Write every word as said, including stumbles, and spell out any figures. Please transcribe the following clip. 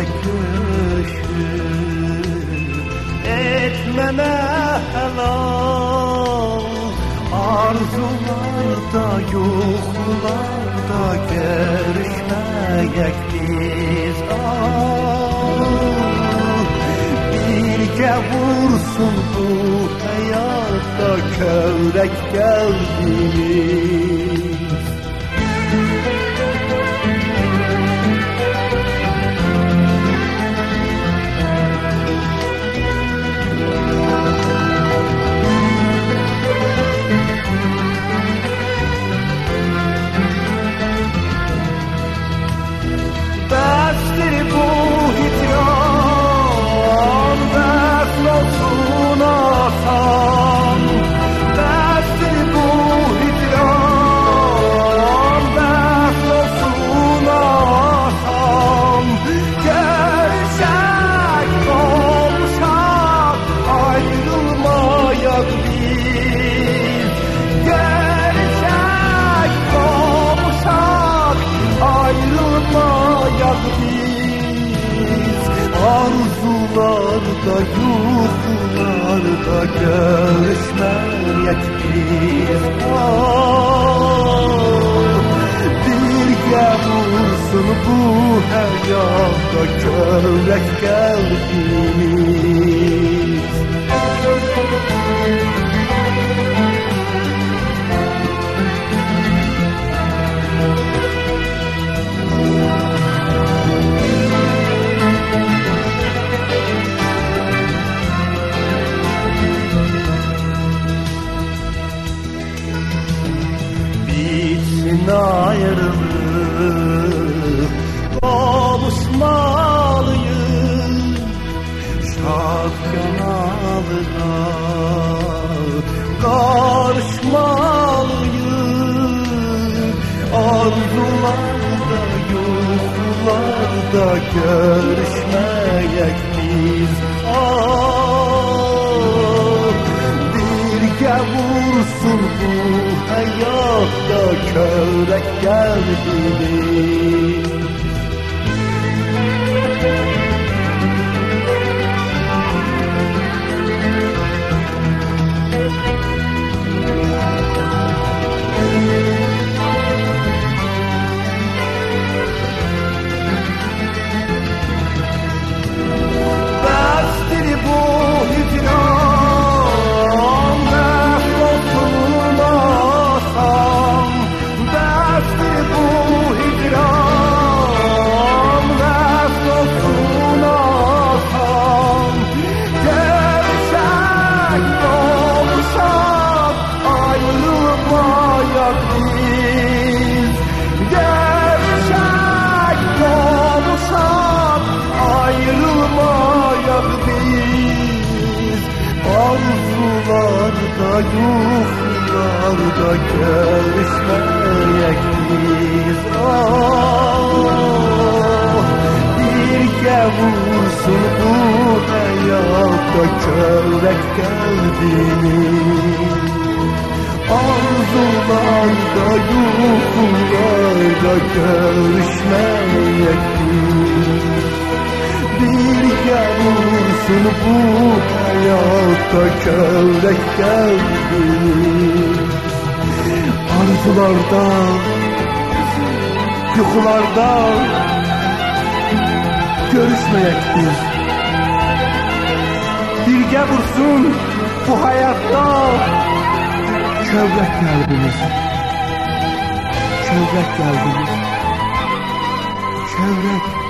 etmeme helal. Arzularda, yuxularda görüşməyək biz. Birgə vursun bu həyatda kövrək qəlbimiz. Bəsdir bu hicran, bəsl olsun asan. Bəsdir bu hicran, bəsl olsun asan. Görüşək qovuşaq, ayrılmayaq biz. Görüşək qovuşaq, ayrılmayaq biz. Arzularda, yuxularda görüşməyək biz. Birgə vursun bu həyatda kövrək qəlbimiz. Bitsin ayrılık, kavuşmalıyız. Şad yanalına karışmalıyız. Arzularda, yuxularda görüşməyək biz. Birgə vursun bu həyatda kövrək qəlbimiz. Bəsdir bu hicran, bəsl olsun asan. Bəsdir bu hicran, bəsl olsun asan. Görüşək qovuşaq, ayrılmayaq biz. Görüşək qovuşaq, ayrılmayaq biz. Arzularda, yuxularda görüşməyək biz. Birgə vursun bu həyatda kövrək qəlbimiz. Arzularda, yuxularda görüşməyək biz. Birgə vursun bu həyatda kövrək qəlbimiz. Arzularda, yuxularda görüşməyək biz. Birgə vursun bu həyatda kövrək qəlbimiz. Kövrək qəlbimiz. Kövrək